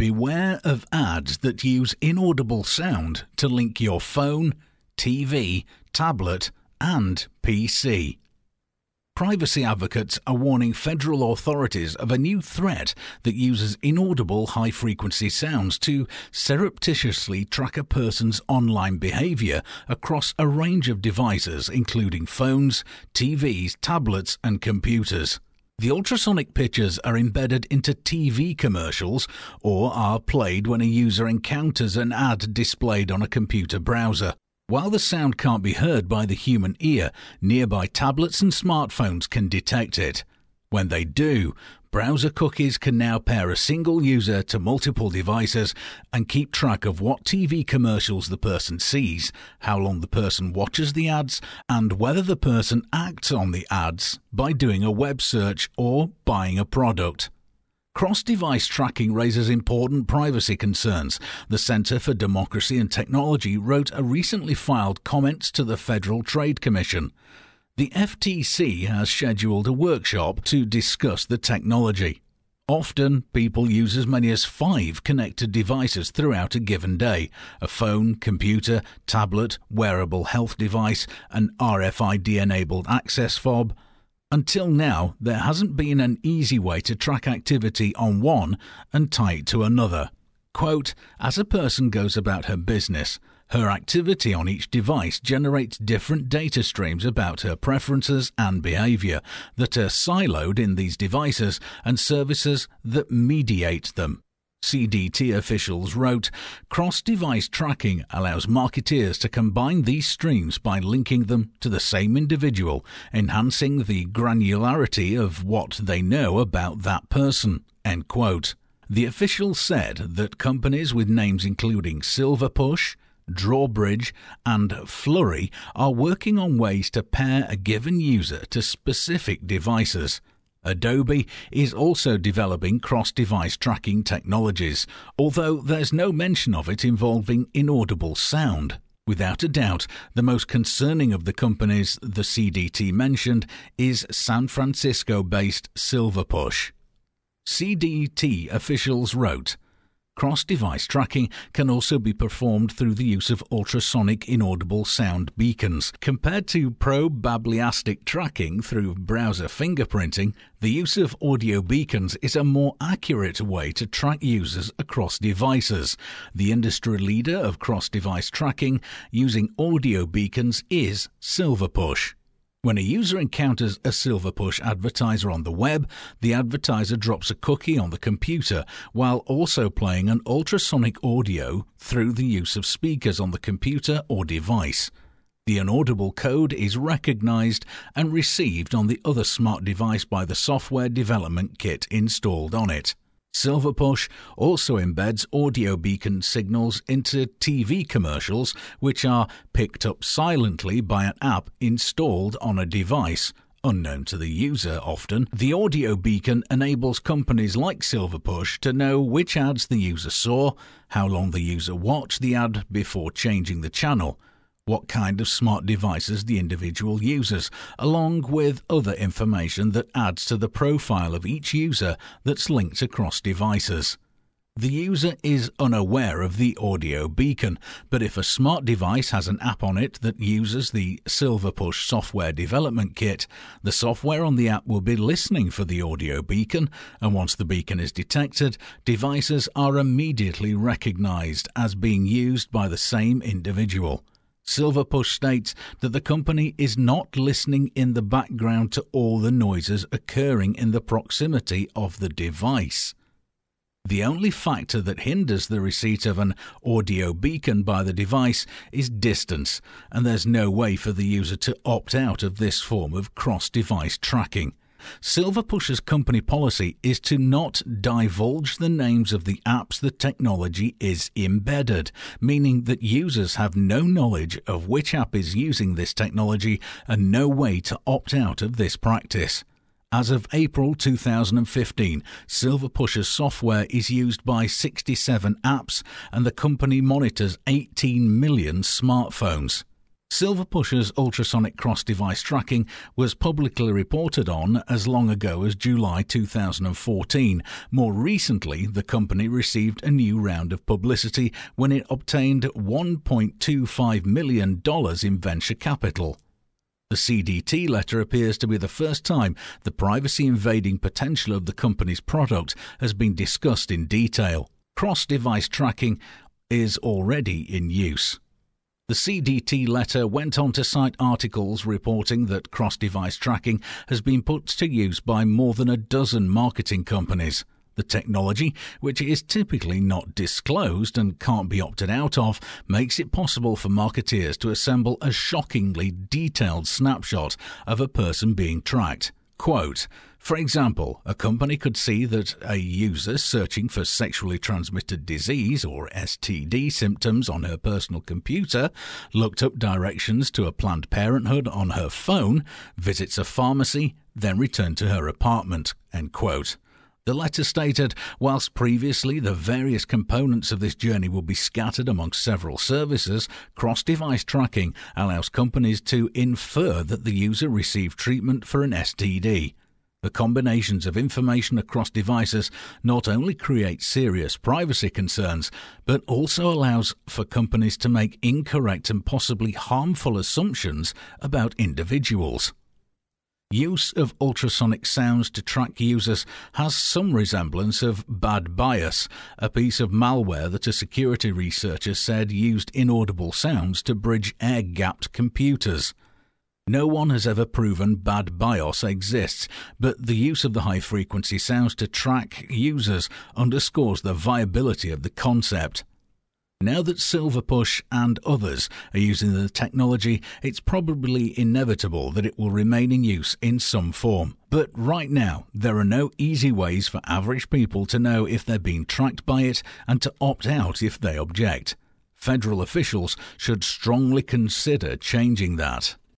Beware of ads that use inaudible sound to link your phone, TV, tablet, and PC. Privacy advocates are warning federal authorities of a new threat that uses inaudible high-frequency sounds to surreptitiously track a person's online behavior across a range of devices, including phones, TVs, tablets, and computers. The ultrasonic pictures are embedded into TV commercials or are played when a user encounters an ad displayed on a computer browser. While the sound can't be heard by the human ear, nearby tablets and smartphones can detect it. When they do, browser cookies can now pair a single user to multiple devices and keep track of what TV commercials the person sees, how long the person watches the ads, and whether the person acts on the ads by doing a web search or buying a product. Cross-device tracking raises important privacy concerns. The Center for Democracy and Technology wrote a recently filed comments to the Federal Trade Commission. The FTC has scheduled a workshop to discuss the technology. Often, people use as many as 5 connected devices throughout a given day: a phone, computer, tablet, wearable health device, an RFID-enabled access fob. Until now, there hasn't been an easy way to track activity on one and tie it to another. Quote, as a person goes about her business, her activity on each device generates different data streams about her preferences and behavior that are siloed in these devices and services that mediate them. CDT officials wrote, cross-device tracking allows marketeers to combine these streams by linking them to the same individual, enhancing the granularity of what they know about that person. End quote. The official said that companies with names including Silverpush, Drawbridge, and Flurry are working on ways to pair a given user to specific devices. Adobe is also developing cross-device tracking technologies, although there's no mention of it involving inaudible sound. Without a doubt, the most concerning of the companies the CDT mentioned is San Francisco-based Silverpush. CDT officials wrote, cross-device tracking can also be performed through the use of ultrasonic inaudible sound beacons. Compared to probabliastic tracking through browser fingerprinting, the use of audio beacons is a more accurate way to track users across devices. The industry leader of cross-device tracking using audio beacons is Silverpush. When a user encounters a Silverpush advertiser on the web, the advertiser drops a cookie on the computer while also playing an ultrasonic audio through the use of speakers on the computer or device. The inaudible code is recognized and received on the other smart device by the software development kit installed on it. Silverpush also embeds audio beacon signals into TV commercials, which are picked up silently by an app installed on a device, unknown to the user often. The audio beacon enables companies like Silverpush to know which ads the user saw, how long the user watched the ad before changing the channel, what kind of smart devices the individual uses, along with other information that adds to the profile of each user that's linked across devices. The user is unaware of the audio beacon, but if a smart device has an app on it that uses the Silverpush software development kit, the software on the app will be listening for the audio beacon, and once the beacon is detected, devices are immediately recognized as being used by the same individual. Silverpush states that the company is not listening in the background to all the noises occurring in the proximity of the device. The only factor that hinders the receipt of an audio beacon by the device is distance, and there's no way for the user to opt out of this form of cross-device tracking. Silverpush's company policy is to not divulge the names of the apps the technology is embedded, meaning that users have no knowledge of which app is using this technology and no way to opt out of this practice. As of April 2015, Silverpush's software is used by 67 apps and the company monitors 18 million smartphones. Silverpush's ultrasonic cross-device tracking was publicly reported on as long ago as July 2014. More recently, the company received a new round of publicity when it obtained $1.25 million in venture capital. The CDT letter appears to be the first time the privacy-invading potential of the company's product has been discussed in detail. Cross-device tracking is already in use. The CDT letter went on to cite articles reporting that cross-device tracking has been put to use by more than a dozen marketing companies. The technology, which is typically not disclosed and can't be opted out of, makes it possible for marketeers to assemble a shockingly detailed snapshot of a person being tracked. Quote, for example, a company could see that a user searching for sexually transmitted disease or STD symptoms on her personal computer looked up directions to a Planned Parenthood on her phone, visits a pharmacy, then returned to her apartment. End quote. The letter stated, whilst previously the various components of this journey will be scattered amongst several services, cross-device tracking allows companies to infer that the user received treatment for an STD. The combinations of information across devices not only create serious privacy concerns, but also allows for companies to make incorrect and possibly harmful assumptions about individuals. Use of ultrasonic sounds to track users has some resemblance of bad bias, a piece of malware that a security researcher said used inaudible sounds to bridge air-gapped computers. No one has ever proven bad BIOS exists, but the use of the high-frequency sounds to track users underscores the viability of the concept. Now that Silverpush and others are using the technology, it's probably inevitable that it will remain in use in some form. But right now, there are no easy ways for average people to know if they're being tracked by it and to opt out if they object. Federal officials should strongly consider changing that.